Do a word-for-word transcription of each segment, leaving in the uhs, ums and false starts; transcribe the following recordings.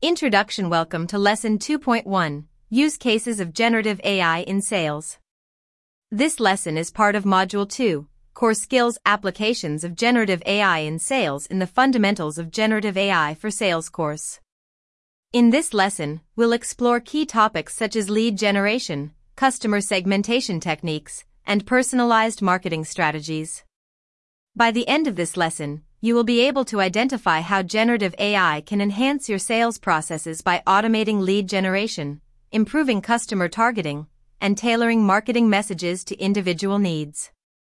Introduction. Welcome to Lesson two point one, Use Cases of Generative A I in Sales. This lesson is part of Module two, Core Skills Applications of Generative A I in Sales in the Fundamentals of Generative A I for Sales course. In this lesson, we'll explore key topics such as lead generation, customer segmentation techniques, and personalized marketing strategies. By the end of this lesson, you will be able to identify how generative A I can enhance your sales processes by automating lead generation, improving customer targeting, and tailoring marketing messages to individual needs.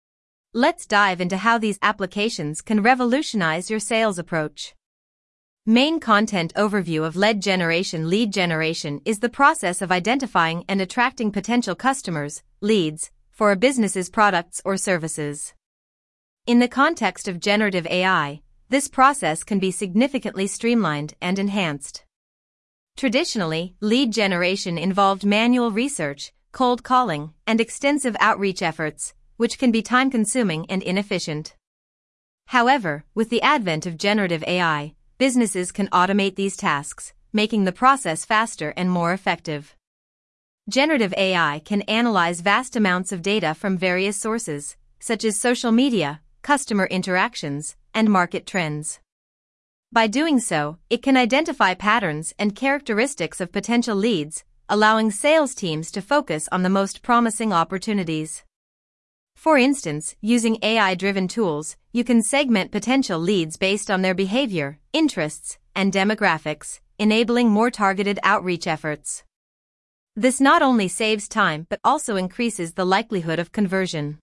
Let's dive into how these applications can revolutionize your sales approach. Main content overview of lead generation. Lead generation is the process of identifying and attracting potential customers, leads, for a business's products or services. In the context of generative A I, this process can be significantly streamlined and enhanced. Traditionally, lead generation involved manual research, cold calling, and extensive outreach efforts, which can be time-consuming and inefficient. However, with the advent of generative A I, businesses can automate these tasks, making the process faster and more effective. Generative A I can analyze vast amounts of data from various sources, such as social media, customer interactions, and market trends. By doing so, it can identify patterns and characteristics of potential leads, allowing sales teams to focus on the most promising opportunities. For instance, using A I-driven tools, you can segment potential leads based on their behavior, interests, and demographics, enabling more targeted outreach efforts. This not only saves time but also increases the likelihood of conversion.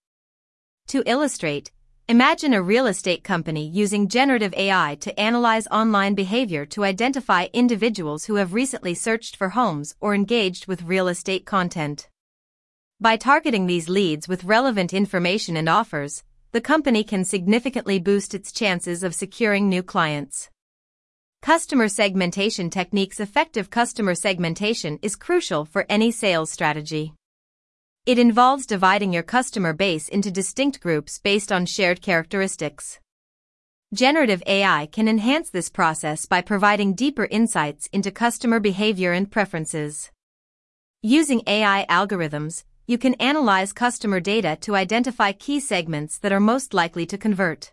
To illustrate, imagine a real estate company using generative A I to analyze online behavior to identify individuals who have recently searched for homes or engaged with real estate content. By targeting these leads with relevant information and offers, the company can significantly boost its chances of securing new clients. Customer segmentation techniques. Effective customer segmentation is crucial for any sales strategy. It involves dividing your customer base into distinct groups based on shared characteristics. Generative A I can enhance this process by providing deeper insights into customer behavior and preferences. Using A I algorithms, you can analyze customer data to identify key segments that are most likely to convert.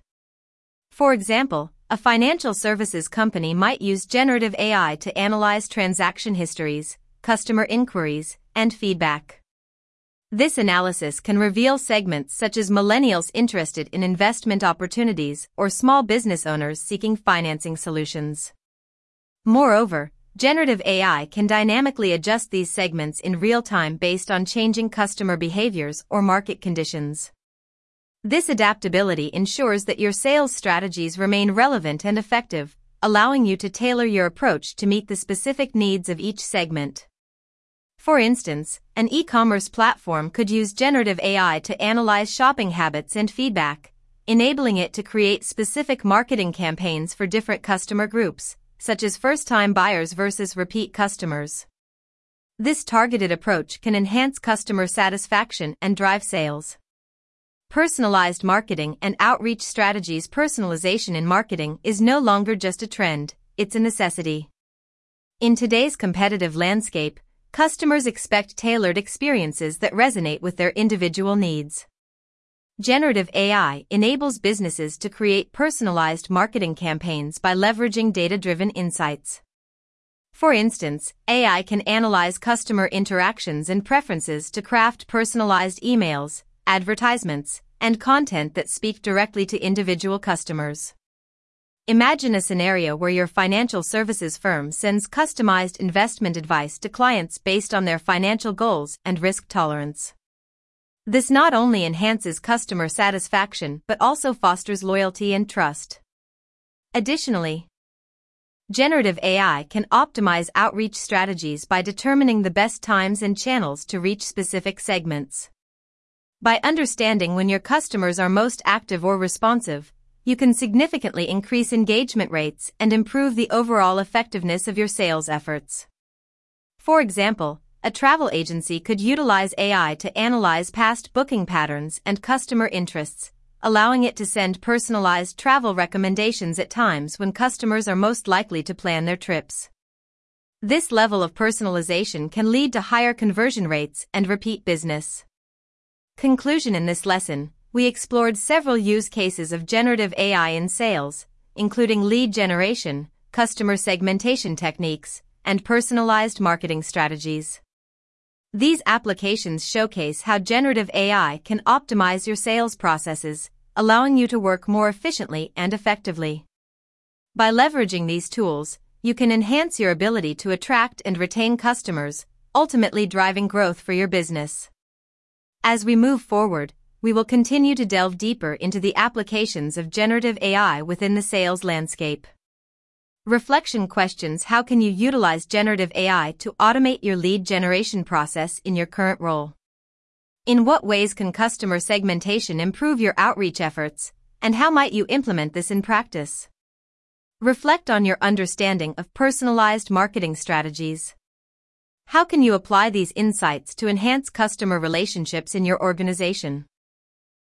For example, a financial services company might use generative A I to analyze transaction histories, customer inquiries, and feedback. This analysis can reveal segments such as millennials interested in investment opportunities or small business owners seeking financing solutions. Moreover, generative A I can dynamically adjust these segments in real time based on changing customer behaviors or market conditions. This adaptability ensures that your sales strategies remain relevant and effective, allowing you to tailor your approach to meet the specific needs of each segment. For instance, an e-commerce platform could use generative A I to analyze shopping habits and feedback, enabling it to create specific marketing campaigns for different customer groups, such as first-time buyers versus repeat customers. This targeted approach can enhance customer satisfaction and drive sales. Personalized marketing and outreach strategies. Personalization in marketing is no longer just a trend, it's a necessity. In today's competitive landscape, customers expect tailored experiences that resonate with their individual needs. Generative A I enables businesses to create personalized marketing campaigns by leveraging data-driven insights. For instance, A I can analyze customer interactions and preferences to craft personalized emails, advertisements, and content that speak directly to individual customers. Imagine a scenario where your financial services firm sends customized investment advice to clients based on their financial goals and risk tolerance. This not only enhances customer satisfaction but also fosters loyalty and trust. Additionally, generative A I can optimize outreach strategies by determining the best times and channels to reach specific segments. By understanding when your customers are most active or responsive, you can significantly increase engagement rates and improve the overall effectiveness of your sales efforts. For example, a travel agency could utilize A I to analyze past booking patterns and customer interests, allowing it to send personalized travel recommendations at times when customers are most likely to plan their trips. This level of personalization can lead to higher conversion rates and repeat business. Conclusion: in this lesson, we explored several use cases of generative A I in sales, including lead generation, customer segmentation techniques, and personalized marketing strategies. These applications showcase how generative A I can optimize your sales processes, allowing you to work more efficiently and effectively. By leveraging these tools, you can enhance your ability to attract and retain customers, ultimately driving growth for your business. As we move forward, we will continue to delve deeper into the applications of generative A I within the sales landscape. Reflection questions: how can you utilize generative A I to automate your lead generation process in your current role? In what ways can customer segmentation improve your outreach efforts, and how might you implement this in practice? Reflect on your understanding of personalized marketing strategies. How can you apply these insights to enhance customer relationships in your organization?